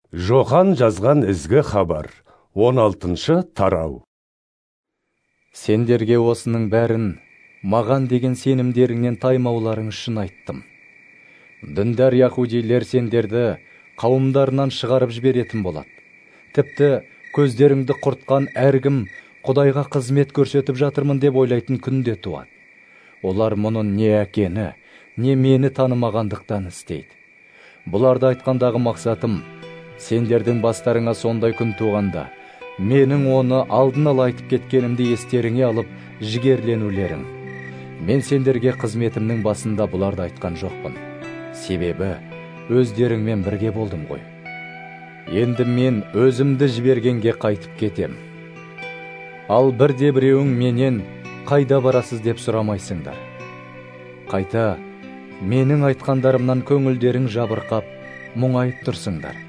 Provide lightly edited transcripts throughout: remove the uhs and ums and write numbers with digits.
Жохан жазған ізгі хабар, 16 тарау. Сендерге осының бәрін маған деген сенімдеріңнен таймауларың үшін айттым. Діндар яһудилер сендерді қауымдарынан шығарып жіберетін болады. Тіпті көздеріңді құртқан әркім Құдайға қызмет көрсетіп жатырмын деп ойлайтын күнде туады. Олар мұның не әкені, не мені танымағандықтан істейді. Бұларды айтқандағы мақсатым, сендердің бастарыңа сондай күн туғанда, менің оны алдын ала айтып кеткенімді естеріңе алып, жігерленулерің. Мен сендерге қызметімнің басында бұларды айтқан жоқпын. Себебі, өздеріңмен бірге болдым ғой. Енді мен өзімді жібергенге қайтып кетем. Ал бірде біреуің менен қайда барасыз деп сұрамайсыңдар. Қайта, менің айтқандарымнан көңілдерің жабырқап, мұңайып тұрсыңдар.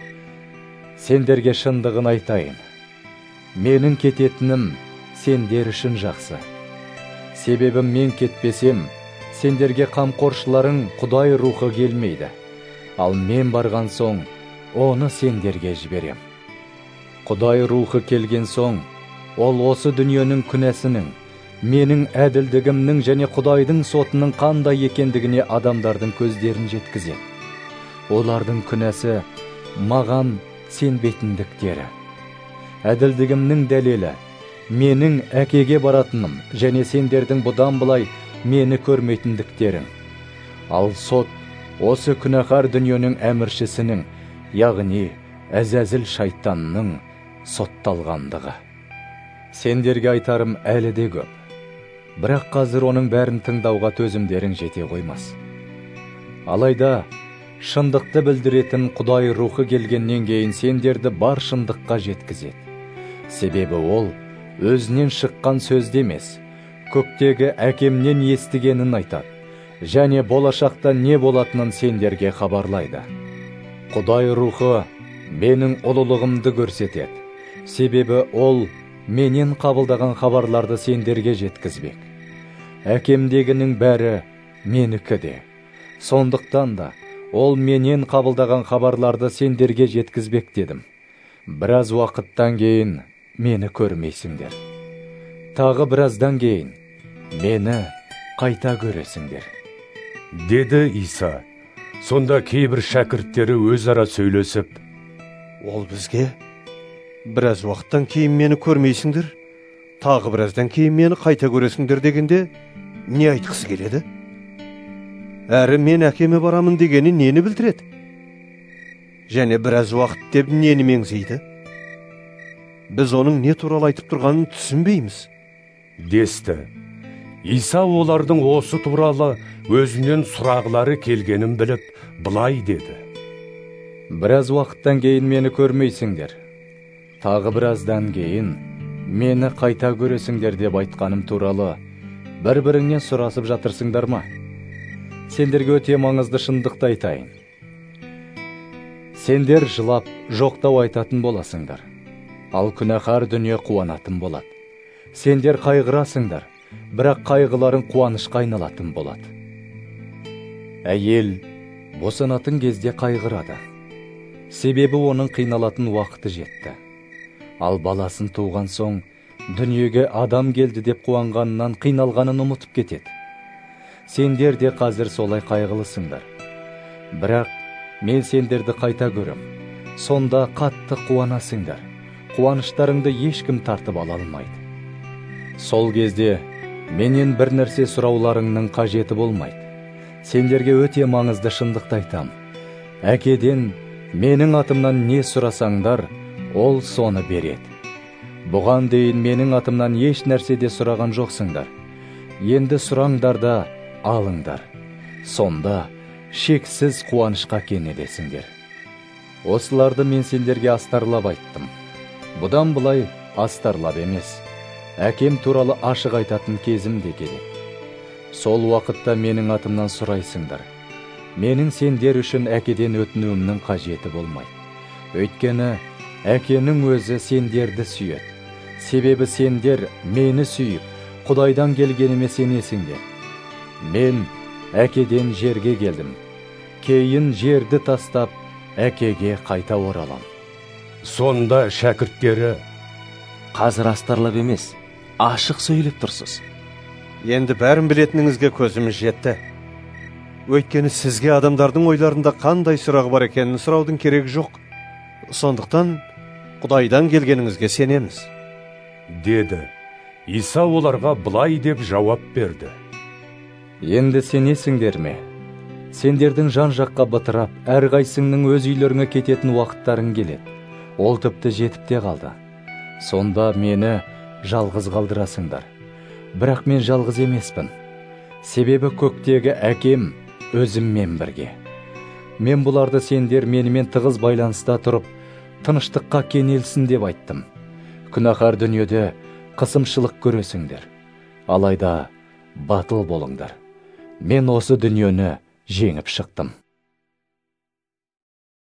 Сендерге шындығын айтайын. Менің кететінім сендер үшін жақсы. Себебі мен кетпесем, сендерге қамқоршыларың Құдай рухы келмейді. Ал мен барған соң, оны сендерге жіберем. Құдай рухы келген соң, ол осы дүниенің күнәсінің, менің әділдігімнің және Құдайдың сотының қандай екендігіне адамдардың көздерін жеткізеді. Олардың күнәсі маған сенбейтіндіктері. Әділдігімнің дәлелі менің әкеге баратыным және сендердің бұдан былай мені көрмейтіндіктерің. Ал сот осы күнәһар дүниенің әміршісінің, яғни Әзәзіл шайтанның сотталғандығы. Сендерге айтарым әлі де көп. Бірақ қазір оның бәрін тыңдауға төзімдерің жете қоймас. Алайда, шындықты білдіретін Құдай рухы келгеннен кейін сендерді бар шындыққа жеткізеді. Себебі ол өзінен шыққан сөзді емес, көктегі әкемнен естігенін айтады, және болашақта не болатынын сендерге хабарлайды. Құдай рухы менің ұлылығымды көрсетеді. Себебі ол менен қабылдаған хабарларды сендерге жеткізбек. Әкемдегінің бәрі менікі де. Сондықтан да ол менен қабылдаған хабарларды сендерге жеткізбек дедім. Біраз уақыттан кейін мені көрмейсіңдер. Тағы біраздан кейін мені қайта көресіңдер. Деді Иса. Сонда кейбір шәкірттері өзара сөйлесіп, ол бізге біраз уақыттан кейін мені көрмейсіңдер, тағы біраздан кейін мені қайта көресіңдер дегенде не айтқысы келеді? Әрі мен әкеме барамын дегені нені білдіреді? Және біраз уақыт деп нені меңзейді? Біз оның не туралы айтып тұрғанын түсінбейміз. Десті. Иса олардың осы туралы өзінен сұрағылары келгенін біліп, былай деді. Біраз уақыттан кейін мені көрмейсіңдер. Тағы біраздан кейін мені қайта көресіңдер деп айтқаным туралы бір-біріңнен сұрасып жатырсыңдар ма? Сендерге өте маңызды шындықты айтайын. Сендер жылап, жоқтау айтатын боласыңдар. Ал күнәһар дүние қуанатын болады. Сендер қайғырасыңдар, бірақ қайғыларын қуанышқа айналатын болады. Әйел босанатын кезде қайғырады. Себебі оның қиналатын уақыты жетті. Ал баласын туған соң, дүниеге адам келді деп қуанғанынан қиналғанын ұмытып кетеді. Сендер де қазір солай қайғылысыңдар. Бірақ мен сендерді қайта көрем. Сонда қатты қуанасыңдар. Қуаныштарыңды ешкім тартып ала алмайды. Сол кезде менен бір нәрсе сұрауларыңның қажеті болмайды. Сендерге өте маңызды шындықты айтам. Әкеден менің атымнан не сұрасаңдар, ол соны береді. Бұған дейін менің атымнан еш нәрседе сұраған жоқсыңдар. Енді сұраңдар да алыңдар. Сонда шексіз қуанышқа кенелесіңдер. Осыларды мен сендерге астарлап айттым. Бұдан былай астарлап емес, әкем туралы ашық айтатын кезім де келеді. Сол уақытта менің атымнан сұрайсыңдар. Менің сендер үшін әкеден өтінуімнің қажеті болмайды. Өйткені әкенің өзі сендерді сүйеді. Себебі сендер мені сүйіп, Құдайдан келгеніме сенесіңдер. Мен әкеден жерге келдім. Кейін жерді тастап, әкеге қайта оралам. Сонда шәкірттері: Қазір астарлап емес, ашық сөйлеп тұрсыз. Енді бәрін білетініңізге көзіміз жетті. Өйткені сізге адамдардың ойларында қандай сұрағы бар екенін сұраудың керегі жоқ. Сондықтан Құдайдан келгеніңізге сенеміз. деді. Иса оларға былай деп жауап берді: Енді сенесіңдер ме? Сендердің жан жаққа бытырап, әрқайсыңның өз үйлеріңе кететін уақыттарың келеді. Ол тіпті жетіп те қалды. Сонда мені жалғыз қалдырасыңдар. Бірақ мен жалғыз емеспін. Себебі көктегі әкем өзіммен бірге. Мен бұларды сендер менімен тығыз байланыста тұрып, тыныштыққа кенелсін деп айттым. Күнәһар дүниеде қысымшылық көресіңдер. Алайда батыл болыңдар. Мен осы дүниені жеңіп шықтым.